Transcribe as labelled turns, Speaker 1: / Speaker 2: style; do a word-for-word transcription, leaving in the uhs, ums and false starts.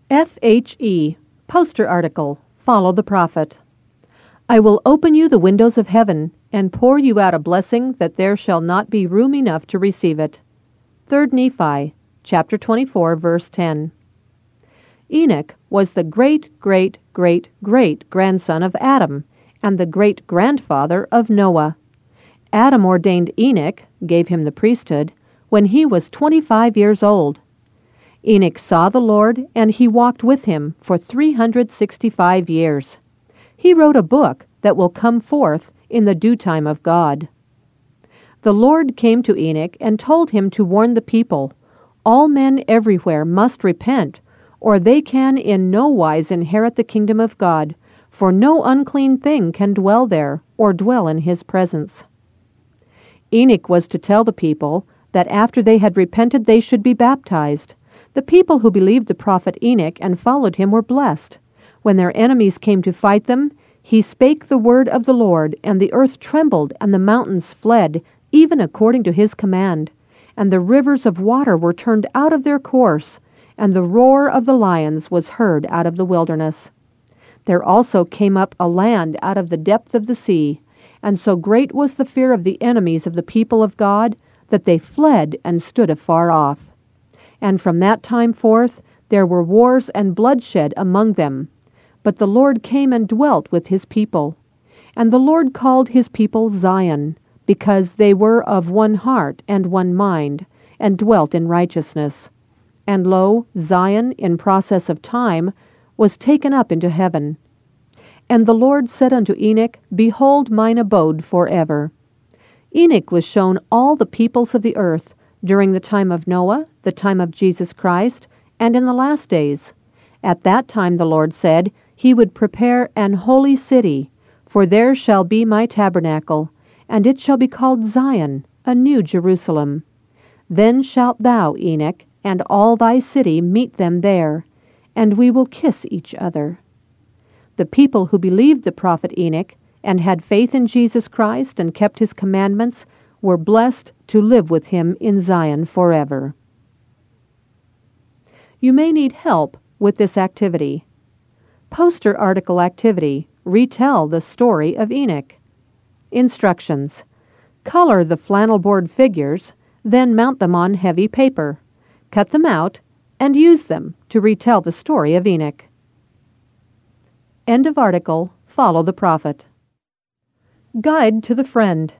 Speaker 1: F H E Poster Article. Follow the Prophet. I will open you the windows of heaven, and pour you out a blessing that there shall not be room enough to receive it. Third Nephi, chapter twenty-four, verse ten. Enoch was the great-great-great-great-grandson of Adam, and the great-grandfather of Noah. Adam ordained Enoch, gave him the priesthood, when he was twenty-five years old. Enoch saw the Lord, and he walked with him for three hundred sixty-five years. He wrote a book that will come forth in the due time of God. The Lord came to Enoch and told him to warn the people, all men everywhere must repent, or they can in no wise inherit the kingdom of God, for no unclean thing can dwell there, or dwell in his presence. Enoch was to tell the people that after they had repented they should be baptized. The people who believed the prophet Enoch and followed him were blessed. When their enemies came to fight them, he spake the word of the Lord, and the earth trembled, and the mountains fled, even according to his command. And the rivers of water were turned out of their course, and the roar of the lions was heard out of the wilderness. There also came up a land out of the depth of the sea, and so great was the fear of the enemies of the people of God, that they fled and stood afar off. And from that time forth there were wars and bloodshed among them. But the Lord came and dwelt with his people. And the Lord called his people Zion, because they were of one heart and one mind, and dwelt in righteousness. And lo, Zion, in process of time, was taken up into heaven. And the Lord said unto Enoch, Behold mine abode forever. Enoch was shown all the peoples of the earth, during the time of Noah, the time of Jesus Christ, and in the last days. At that time the Lord said, He would prepare an holy city, for there shall be my tabernacle, and it shall be called Zion, a new Jerusalem. Then shalt thou, Enoch, and all thy city meet them there, and we will kiss each other. The people who believed the prophet Enoch, and had faith in Jesus Christ and kept his commandments, were blessed to live with him in Zion forever. You may need help with this activity. Poster article activity. Retell the story of Enoch. Instructions. Color the flannel board figures, then mount them on heavy paper. Cut them out and use them to retell the story of Enoch. End of article. Follow the Prophet. Guide to the Friend.